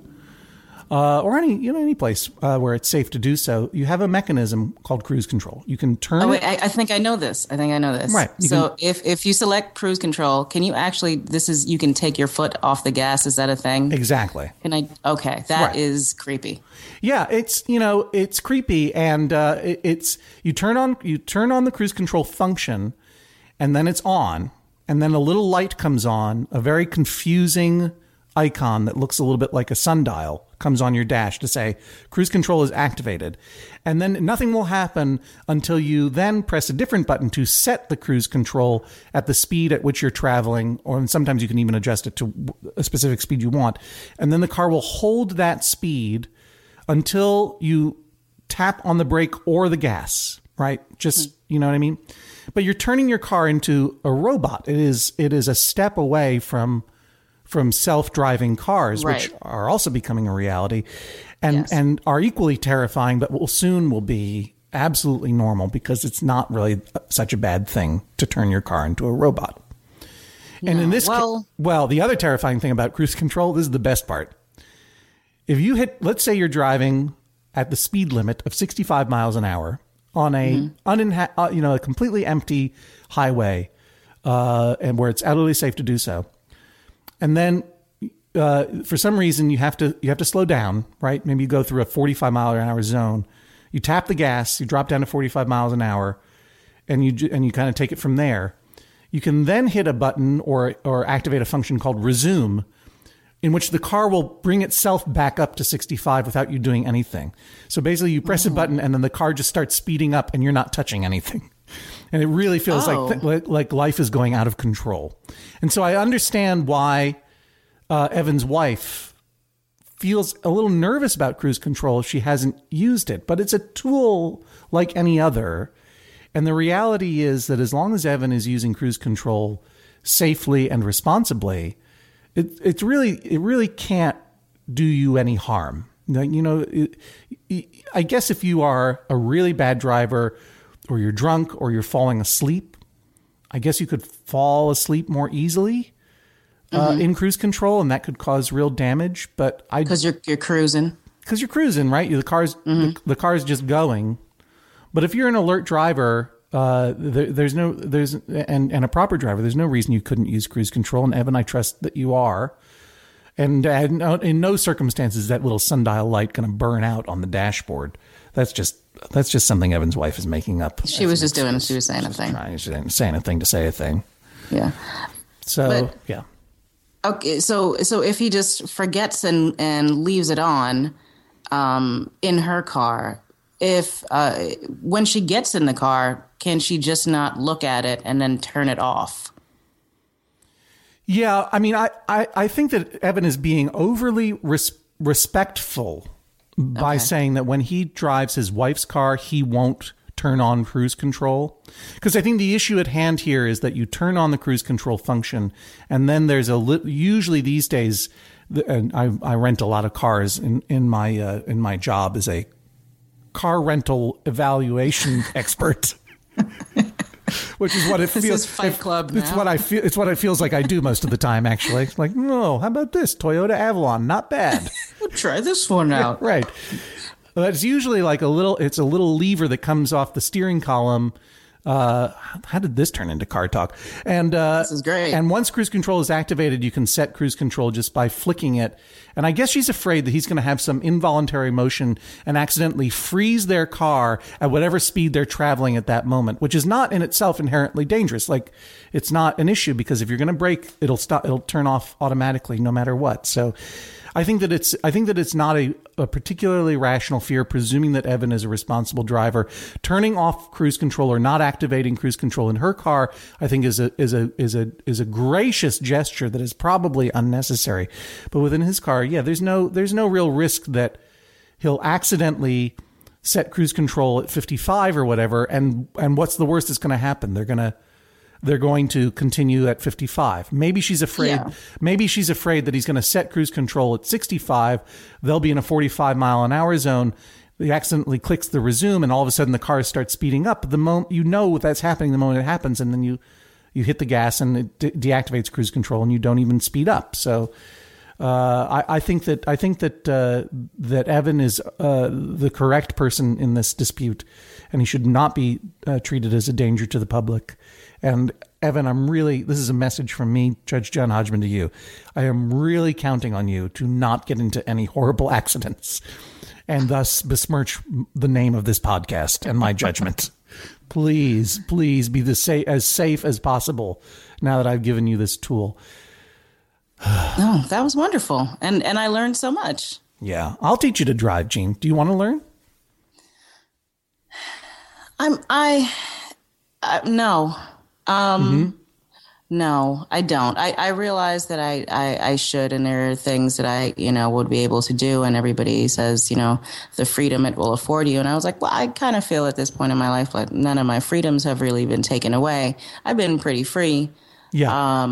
or any place where it's safe to do so, you have a mechanism called cruise control. You can turn. I think I know this. Right. So if you select cruise control, can you actually? You can take your foot off the gas. Is that a thing? Exactly. Can I? Okay, that is creepy. Yeah, it's creepy, and you turn on the cruise control function, and then it's on, and then a little light comes on, a very confusing icon that looks a little bit like a sundial comes on your dash to say cruise control is activated, and then nothing will happen until you then press a different button to set the cruise control at the speed at which you're traveling, or sometimes you can even adjust it to a specific speed you want, and then the car will hold that speed until you tap on the brake or the gas, right? Just, you know what I mean? But you're turning your car into a robot. It is a step away from self-driving cars, right, which are also becoming a reality and are equally terrifying, but will be absolutely normal because it's not really such a bad thing to turn your car into a robot. And in this the other terrifying thing about cruise control, this is the best part. If you let's say you're driving at the speed limit of 65 miles an hour on a a completely empty highway, and where it's utterly safe to do so, and then for some reason you have to slow down, right? Maybe you go through a 45 mile an hour zone. You tap the gas, you drop down to 45 miles an hour, and you kind of take it from there. You can then hit a button or activate a function called resume, in which the car will bring itself back up to 65 without you doing anything. So basically you press a button and then the car just starts speeding up and you're not touching anything. And it really feels like life is going out of control. And so I understand why Evan's wife feels a little nervous about cruise control if she hasn't used it. But it's a tool like any other. And the reality is that as long as Evan is using cruise control safely and responsibly, it really can't do you any harm. I guess if you are a really bad driver, or you're drunk, or you're falling asleep, I guess you could fall asleep more easily in cruise control, and that could cause real damage. But because you're cruising, right? The car's just going. But if you're an alert driver, and a proper driver, there's no reason you couldn't use cruise control. And Evan, I trust that you are. And in no circumstances is that little sundial light going to burn out on the dashboard. That's just something Evan's wife is making up. She was saying a thing. She didn't say anything to say a thing. Yeah. So, yeah. Okay, so if he just forgets and leaves it on in her car, when she gets in the car, can she just not look at it and then turn it off? Yeah, I mean, I think that Evan is being overly respectful by saying that when he drives his wife's car, he won't turn on cruise control. Because I think the issue at hand here is that you turn on the cruise control function, and then there's usually these days, and I rent a lot of cars in my job as a car rental evaluation expert. Which is what it feels. This is Fight Club now. It's what I feel. It's what it feels like I do most of the time. Actually, it's like, no, how about this Toyota Avalon? Not bad. We'll try this one out. Right. Well, it's usually like it's a little lever that comes off the steering column. How did this turn into car talk? And this is great. And once cruise control is activated, you can set cruise control just by flicking it. And I guess she's afraid that he's going to have some involuntary motion and accidentally freeze their car at whatever speed they're traveling at that moment, which is not in itself inherently dangerous. Like, it's not an issue because if you're going to brake, it'll turn off automatically no matter what. So I think that it's not a particularly rational fear, presuming that Evan is a responsible driver. Turning off cruise control or not activating cruise control in her car, I think is a gracious gesture that is probably unnecessary. But within his car, yeah, there's no real risk that he'll accidentally set cruise control at 55 or whatever. And what's the worst that's going to happen? They're going to continue at 55. Maybe she's afraid. Yeah. Maybe she's afraid that he's going to set cruise control at 65. They'll be in a 45 mile an hour zone. He accidentally clicks the resume, and all of a sudden the car starts speeding up. The moment that's happening, the moment it happens, and then you hit the gas and it deactivates cruise control, and you don't even speed up. So I think that Evan is the correct person in this dispute, and he should not be treated as a danger to the public. And Evan, this is a message from me, Judge John Hodgman, to you. I am really counting on you to not get into any horrible accidents and thus besmirch the name of this podcast and my judgment. Please be as safe as possible now that I've given you this tool. Oh, that was wonderful. And I learned so much. Yeah. I'll teach you to drive, Gene. Do you want to learn? No. No, I don't. I realize that I should, and there are things that I, would be able to do. And everybody says, the freedom it will afford you. And I was like, well, I kind of feel at this point in my life, like none of my freedoms have really been taken away. I've been pretty free. Yeah.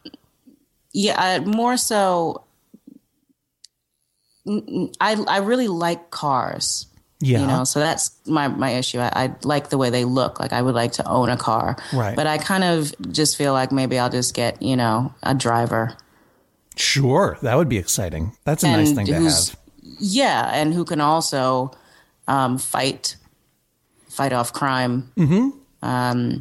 More so, I really like cars. Yeah. So that's my issue. I like the way they look. Like I would like to own a car. Right. But I kind of just feel like maybe I'll just get, a driver. Sure. That would be exciting. That's a nice thing to have. Yeah. And who can also fight off crime. Mm-hmm.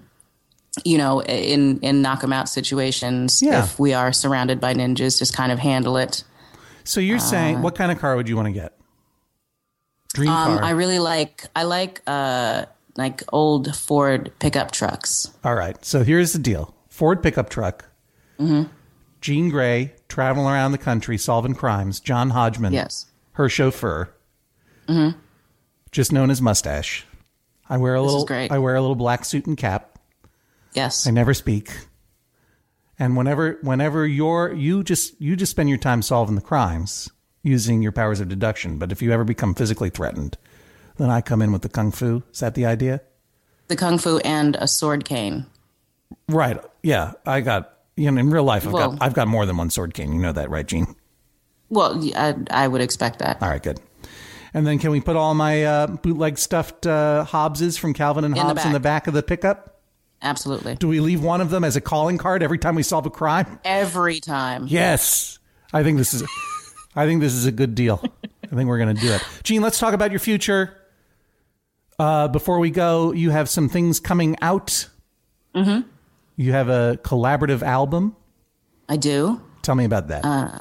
In knock 'em out situations. Yeah. If we are surrounded by ninjas, just kind of handle it. So you're saying, what kind of car would you want to get? Dream car. I really like old Ford pickup trucks. All right. So here's the deal. Ford pickup truck. Mm-hmm. Jean Grey traveling around the country solving crimes. John Hodgman. Yes. Her chauffeur. Mm-hmm. Just known as Mustache. I wear a little black suit and cap. Yes. I never speak. And whenever you just spend your time solving the crimes using your powers of deduction. But if you ever become physically threatened, then I come in with the kung fu. Is that the idea? The kung fu and a sword cane. Right. Yeah. I got, in real life, I've got more than one sword cane. You know that, right, Gene? Well, I would expect that. All right, good. And then can we put all my bootleg stuffed Hobbses from Calvin and Hobbes in the back of the pickup? Absolutely. Do we leave one of them as a calling card every time we solve a crime? Every time. Yes. I think this is a good deal. I think we're going to do it. Gene, let's talk about your future. Before we go, you have some things coming out. Mm-hmm. You have a collaborative album. I do. Tell me about that.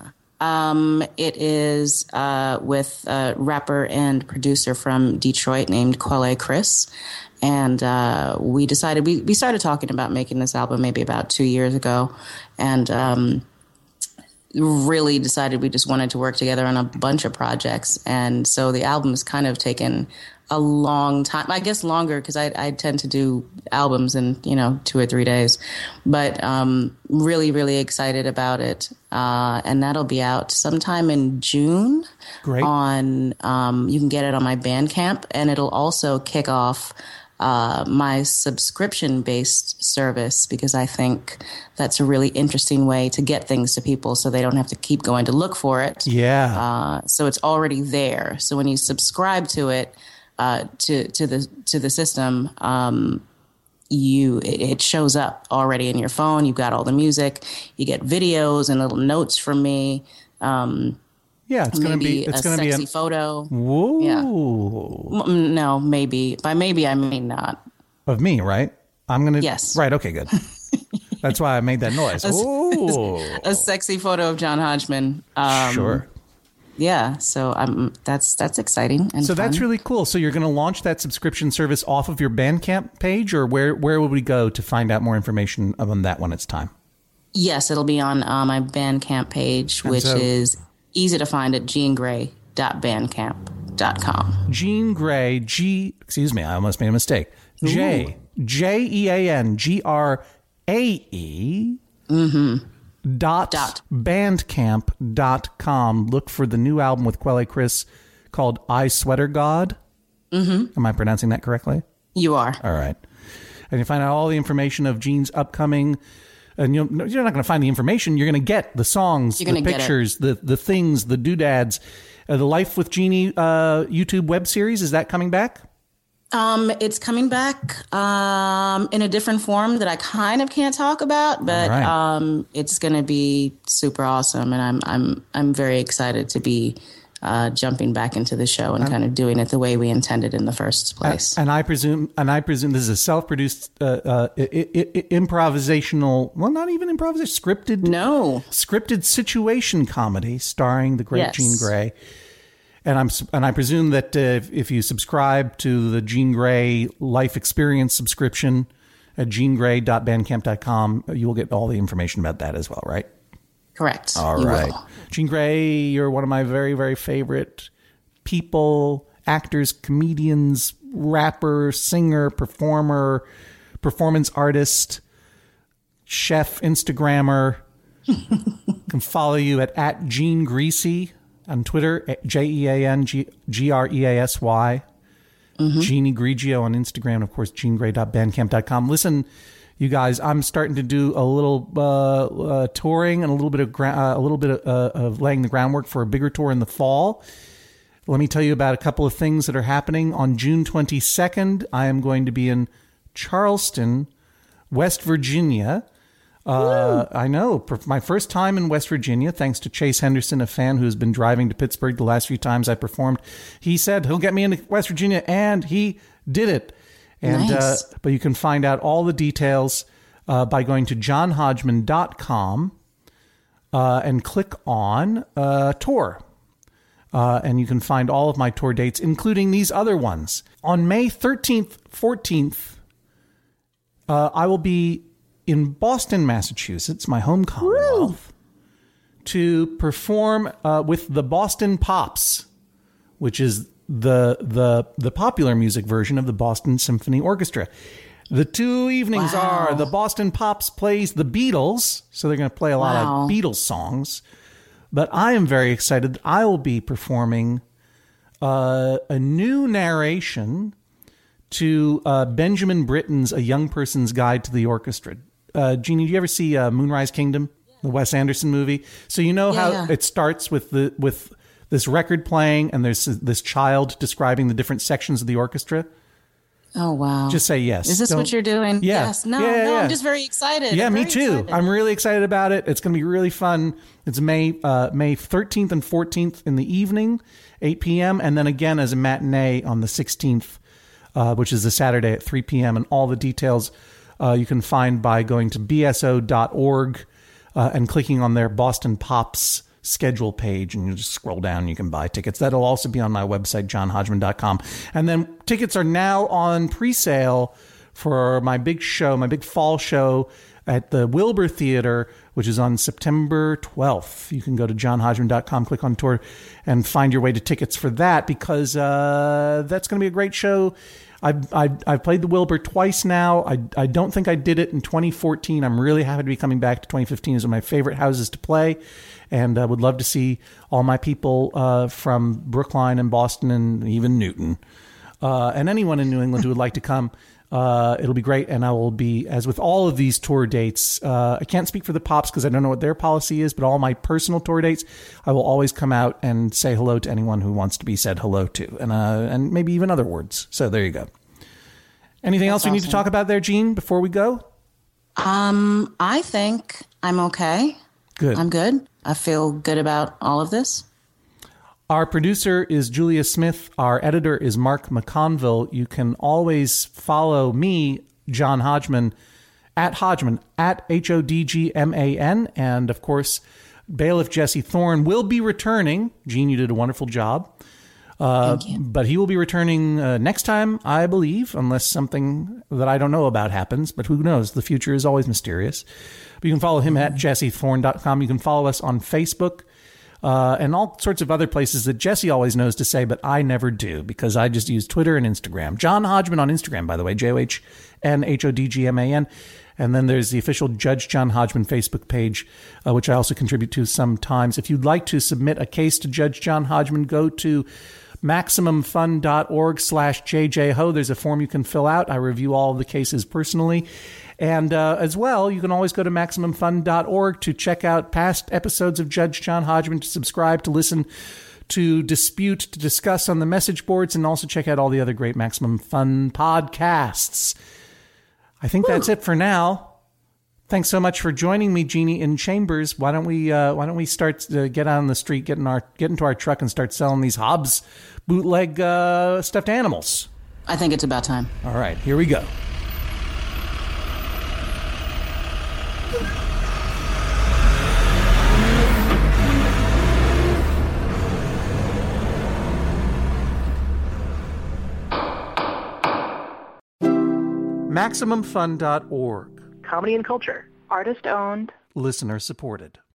It is with a rapper and producer from Detroit named Quelle Chris. And we decided, we started talking about making this album maybe about 2 years ago. And really decided we just wanted to work together on a bunch of projects. And so the album's kind of taken a long time, I guess longer, because I tend to do albums in 2 or 3 days, but really, really excited about it. And that'll be out sometime in June. Great. On you can get it on my Bandcamp, and it'll also kick off my subscription-based service, because I think that's a really interesting way to get things to people so they don't have to keep going to look for it. Yeah. So it's already there. So when you subscribe to it, to the system, it shows up already in your phone. You've got all the music. You get videos and little notes from me. Yeah, it's going to be a sexy photo. Whoa. Yeah. No, maybe. By maybe I mean not. Of me, right? I'm going to. Yes. Right. Okay. Good. That's why I made that noise. A sexy photo of John Hodgman. Sure. Yeah. So that's exciting. And so fun. that's really cool. So you're going to launch that subscription service off of your Bandcamp page, or where would we go to find out more information on that when it's time? Yes, it'll be on my Bandcamp page, which is easy to find at jeangray.bandcamp.com. Jean Grae, excuse me, I almost made a mistake. Jeangrae. .bandcamp.com. Look for the new album with Quelle Chris called I Sweater God. Mm-hmm. Am I pronouncing that correctly? You are. All right. And you find out all the information of Jean's upcoming. And you're not going to find the information. You're going to get the songs, the pictures, the things, the doodads. The Life with Jeannie YouTube web series, is that coming back? It's coming back in a different form that I kind of can't talk about, but right. It's going to be super awesome, and I'm very excited to be jumping back into the show and kind of doing it the way we intended in the first place. And I presume this is a self-produced improvisational, well, not even improvisation, scripted situation comedy starring the great Jean Grae. And I presume that if you subscribe to the Jean Grae Life Experience subscription at jeangrae.bandcamp.com, you will get all the information about that as well, right? Correct. All right. Jean Grae, you're one of my very, very favorite people, actors, comedians, rapper, singer, performer, performance artist, chef, Instagrammer. Can follow you at Jean Greasy on Twitter, JeanGreasy. Jeannie Grigio on Instagram, of course, jeangray.bandcamp.com. Listen, you guys, I'm starting to do a little touring and a little bit of laying the groundwork for a bigger tour in the fall. Let me tell you about a couple of things that are happening. On June 22nd, I am going to be in Charleston, West Virginia. I know, for my first time in West Virginia, thanks to Chase Henderson, a fan who's been driving to Pittsburgh the last few times I performed. He said he'll get me into West Virginia, and he did it. And nice. But you can find out all the details by going to johnhodgman.com and click on tour. And you can find all of my tour dates, including these other ones. On May 13th, 14th, I will be in Boston, Massachusetts, my home Commonwealth, to perform with the Boston Pops, which is the popular music version of the Boston Symphony Orchestra. The two evenings are the Boston Pops plays the Beatles, so they're going to play a lot of Beatles songs. But I am very excited. I will be performing a new narration to Benjamin Britten's A Young Person's Guide to the Orchestra. Jeannie, do you ever see Moonrise Kingdom, the Wes Anderson movie? So you know how it starts with this record playing, and there's this child describing the different sections of the orchestra. Oh, wow. Just say yes. Is this what you're doing? Yeah. Yes. No, I'm just very excited. Yeah, me too. Excited. I'm really excited about it. It's going to be really fun. It's May 13th and 14th in the evening, 8 p.m., and then again as a matinee on the 16th, which is the Saturday at 3 p.m., and all the details you can find by going to bso.org and clicking on their Boston Pops schedule page, and you just scroll down and you can buy tickets. That'll also be on my website, johnhodgman.com. And then tickets are now on pre-sale for my big show, my big fall show at the Wilbur Theater, which is on September 12th. You can go to johnhodgman.com, click on tour, and find your way to tickets for that, because that's going to be a great show. I've played the Wilbur twice now. I don't think I did it in 2014. I'm really happy to be coming back to 2015. It's one of my favorite houses to play, and I would love to see all my people from Brookline and Boston and even Newton, and anyone in New England who would like to come. It'll be great, and I will be, as with all of these tour dates, I can't speak for the Pops because I don't know what their policy is, but all my personal tour dates, I will always come out and say hello to anyone who wants to be said hello to, and maybe even other words. So there you go. Anything else we need to talk about there, Jean, before we go? I think I'm okay. Good. I'm good. I feel good about all of this. Our producer is Julia Smith. Our editor is Mark McConville. You can always follow me, John Hodgman, at Hodgman, at Hodgman. And, of course, Bailiff Jesse Thorne will be returning. Gene, you did a wonderful job. Thank you. But he will be returning next time, I believe, unless something that I don't know about happens. But who knows? The future is always mysterious. But you can follow him at jessethorne.com. You can follow us on Facebook. And all sorts of other places that Jesse always knows to say, but I never do, because I just use Twitter and Instagram. John Hodgman on Instagram, by the way, JohnHodgman. And then there's the official Judge John Hodgman Facebook page, which I also contribute to sometimes. If you'd like to submit a case to Judge John Hodgman, go to MaximumFun.org/JJHo. There's a form you can fill out. I review all of the cases personally. And as well, you can always go to MaximumFun.org to check out past episodes of Judge John Hodgman, to subscribe, to listen, to dispute, to discuss on the message boards, and also check out all the other great Maximum Fun podcasts. I think that's it for now. Thanks so much for joining me, Jeannie, in Chambers. Why don't we start to get out on the street, get into our truck, and start selling these Hobbs bootleg stuffed animals? I think it's about time. All right, here we go. MaximumFun.org. Comedy and culture. Artist owned. Listener supported.